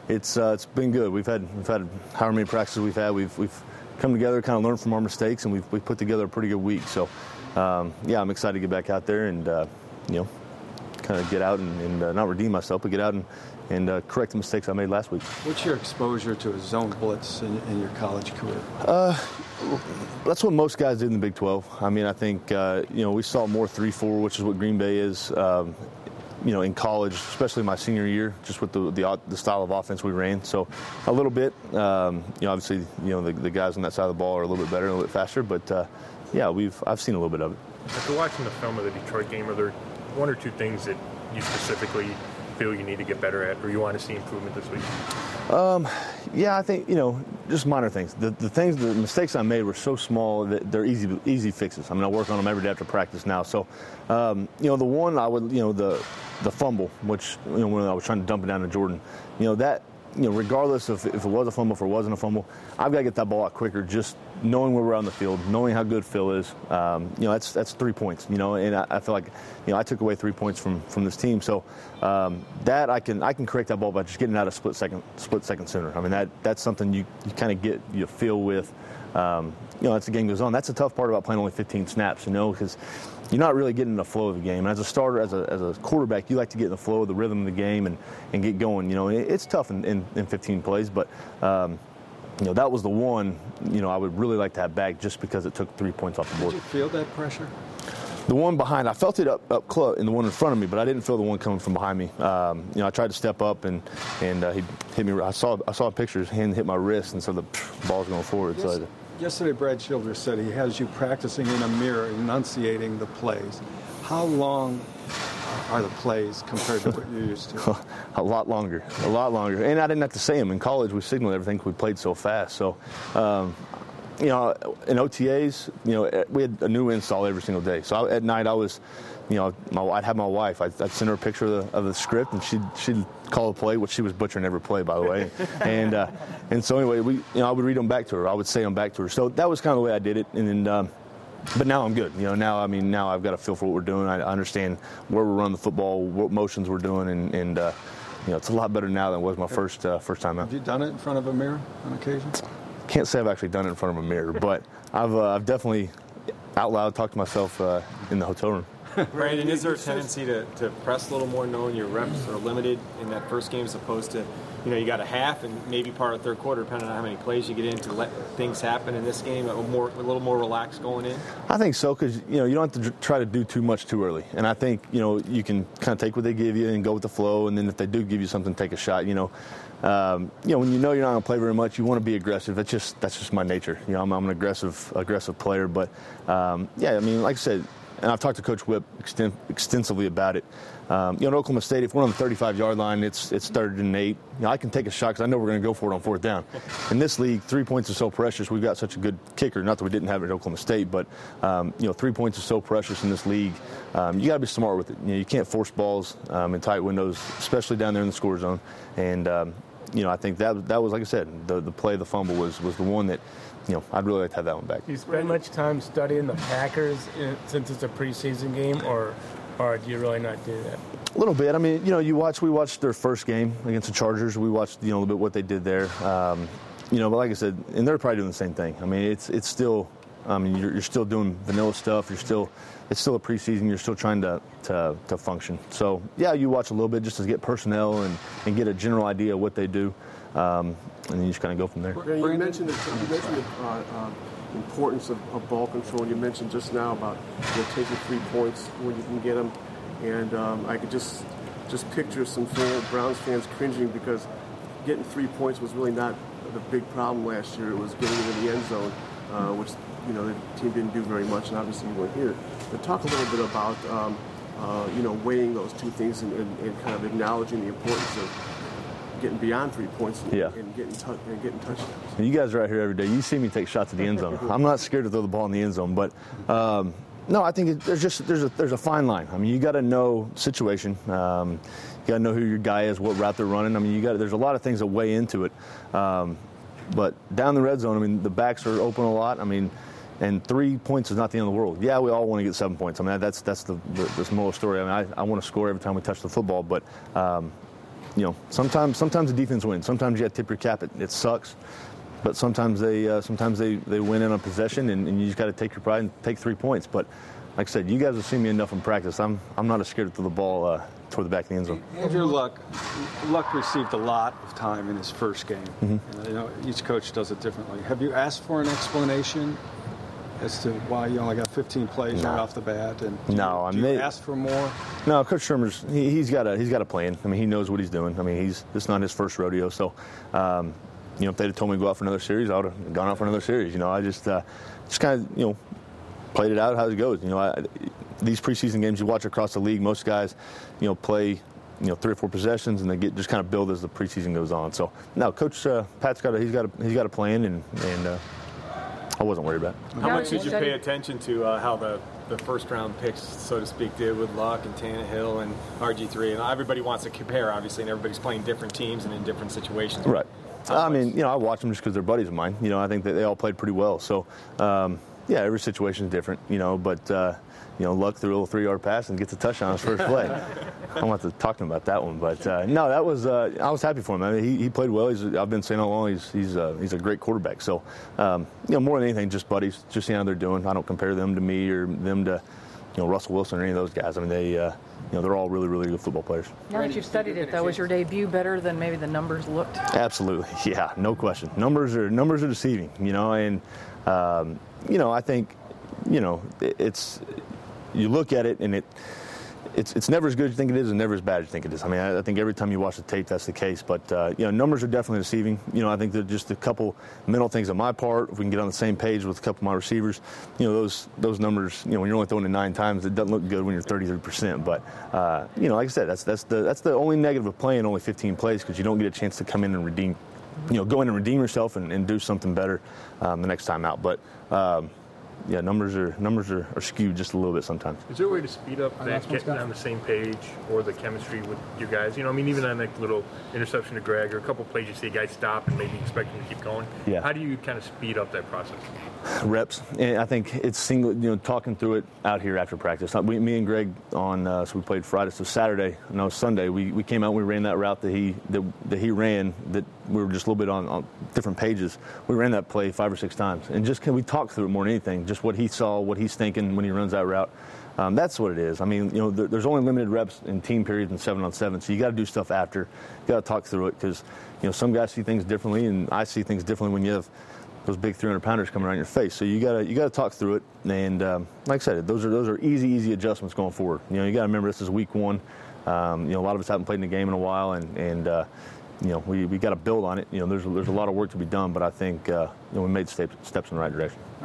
it's been good. We've had however many practices we've had. We've come together, kind of learned from our mistakes, and we've put together a pretty good week. So, yeah, I'm excited to get back out there and kind of get out and not redeem myself, but get out and correct the mistakes I made last week. What's your exposure to a zone blitz in your college career? That's what most guys did in the Big 12. I mean, I think we saw more 3-4, which is what Green Bay is. In college, especially my senior year, just with the style of offense we ran. So a little bit, obviously, the guys on that side of the ball are a little bit better, a little bit faster. But yeah, I've seen a little bit of it. After watching the film of the Detroit game, are there one or two things that you specifically feel you need to get better at, or you want to see improvement this week? Yeah, I think just minor things. The mistakes I made were so small that they're easy fixes. I mean, I work on them every day after practice now. So, the one I would, the fumble, which when I was trying to dump it down to Jordan, that. Regardless of if it was a fumble, if it wasn't a fumble, I've got to get that ball out quicker. Just knowing where we're on the field, knowing how good Phil is, that's 3 points. And I feel like, I took away 3 points from this team. So that I can correct that ball by just getting it out a split second sooner. I mean that's something you kind of get you feel with. As the game goes on, that's the tough part about playing only 15 snaps. Because you're not really getting the flow of the game. And as a starter, as a quarterback, you like to get in the flow of the rhythm of the game and get going. It's tough in 15 plays, but that was the one I would really like to have back just because it took 3 points off the board. Did you feel that pressure? The one behind, I felt it up close, and the one in front of me, but I didn't feel the one coming from behind me. I tried to step up, and he hit me. I saw a picture, his hand hit my wrist, and so the ball's going forward. Yes. So yesterday, Brad Childress said he has you practicing in a mirror, enunciating the plays. How long are the plays compared to what you're used to? A lot longer. And I didn't have to say them. In college, we signaled everything. We played so fast. So, in OTAs, we had a new install every single day. So at night, I was, I'd have my wife. I'd send her a picture of the script, and she'd call a play, which she was butchering every play, by the way. And so anyway, I would read them back to her. I would say them back to her. So that was kind of the way I did it. And then, but now I'm good. Now I've got a feel for what we're doing. I understand where we're running the football, what motions we're doing, and it's a lot better now than it was my first time out. Have you done it in front of a mirror on occasion? Can't say I've actually done it in front of a mirror, but I've definitely out loud talked to myself in the hotel room. Brandon, is there a tendency to press a little more knowing your reps are limited in that first game as opposed to, you got a half and maybe part of third quarter, depending on how many plays you get in, to let things happen in this game, a little more relaxed going in? I think so, because, you don't have to try to do too much too early. And I think, you can kind of take what they give you and go with the flow, and then if they do give you something, take a shot, when you're not going to play very much, you want to be aggressive. That's just my nature. I'm an aggressive player. But, like I said, and I've talked to Coach Whip extensively about it. At Oklahoma State, if we're on the 35-yard line, it's 3rd and 8. I can take a shot because I know we're going to go for it on 4th down. In this league, 3 points is so precious. We've got such a good kicker. Not that we didn't have it at Oklahoma State, but 3 points is so precious in this league. You got to be smart with it. You can't force balls in tight windows, especially down there in the score zone. And I think that was, like I said, the play, the fumble was the one that. I'd really like to have that one back. Do you spend much time studying the Packers since it's a preseason game, or do you really not do that? A little bit. I mean, we watched their first game against the Chargers. We watched, a little bit what they did there. But like I said, and they're probably doing the same thing. I mean, it's still, you're still doing vanilla stuff. It's still a preseason. You're still trying to function. So, yeah, you watch a little bit just to get personnel and get a general idea of what they do. And then you just kind of go from there. You mentioned the importance of ball control. You mentioned just now about taking 3 points when you can get them. And I could just picture some Browns fans cringing because getting 3 points was really not the big problem last year. It was getting into the end zone, which the team didn't do very much, and obviously you weren't here. But talk a little bit about weighing those two things and kind of acknowledging the importance of getting beyond 3 points and getting touchdowns. You guys are out here every day. You see me take shots at the end zone. I'm not scared to throw the ball in the end zone, but no, I think there's a fine line. I mean, you got to know situation. You got to know who your guy is, what route they're running. I mean, there's a lot of things that weigh into it. But down the red zone, I mean, the backs are open a lot. I mean, and 3 points is not the end of the world. Yeah, we all want to get 7 points. I mean, that's the moral story. I mean, I want to score every time we touch the football, but sometimes the defense wins. Sometimes you got to tip your cap. It sucks, but sometimes they win in a possession, and you just got to take your pride and take 3 points. But like I said, you guys have seen me enough in practice. I'm not as scared to throw the ball toward the back of the end zone. Andrew Luck received a lot of time in his first game. Mm-hmm. Each coach does it differently. Have you asked for an explanation as to why you only got 15 plays right off the bat? And do you ask for more? No, Coach Shurmur's he's got a plan. I mean, he knows what he's doing. I mean, it's not his first rodeo. So, if they'd have told me to go out for another series, I would have gone out for another series. I just kind of played it out how it goes. These preseason games you watch across the league, most guys, play 3 or 4 possessions, and they just kind of build as the preseason goes on. So, no, Coach Pat's got a plan, and I wasn't worried about it. How much did you pay attention to how the first-round picks, so to speak, did with Luck and Tannehill and RG3? And everybody wants to compare, obviously, and everybody's playing different teams and in different situations. Right. I mean, I watch them just because they're buddies of mine. I think that they all played pretty well. So, every situation is different, but Luck threw a little 3-yard pass and gets a touchdown on his first play. I don't have to talk to him about that one, but no, that was I was happy for him. I mean, he played well. I've been saying all along he's a great quarterback. So more than anything, just buddies, just seeing how they're doing. I don't compare them to me or them to Russell Wilson or any of those guys. I mean, they're all really, really good football players. Now that you've studied it, though, was your debut better than maybe the numbers looked? Absolutely, yeah, no question. Numbers are deceiving, and I think it's. You look at it, and it's never as good as you think it is and never as bad as you think it is. I mean, I think every time you watch the tape, that's the case. But, numbers are definitely deceiving. I think that just a couple mental things on my part, if we can get on the same page with a couple of my receivers, those numbers, when you're only throwing it 9 times, it doesn't look good when you're 33%. But, like I said, that's the only negative of playing only 15 plays because you don't get a chance to come in and redeem, go in and redeem yourself and do something better the next time out. But, numbers are skewed just a little bit sometimes. Is there a way to speed up that getting on the same page or the chemistry with you guys? Even on that little interception to Greg or a couple plays you see a guy stop and maybe expect him to keep going. Yeah. How do you kind of speed up that process? Reps. And I think it's talking through it out here after practice. Me and Greg so we played Friday, so Sunday, we came out and we ran that route that he ran that we were just a little bit on different pages. We ran that play 5 or 6 times. And just we talk through it more than anything, just what he saw, what he's thinking when he runs that route. That's what it is. I mean, there's only limited reps in team periods and 7-on-7, so you got to do stuff after. You got to talk through it because, some guys see things differently, and I see things differently when you have those big 300-pounders coming around your face. So you got to talk through it. And like I said, those are easy adjustments going forward. You got to remember this is week 1. A lot of us haven't played in the game in a while, and we got to build on it. There's a lot of work to be done, but I think we made steps in the right direction.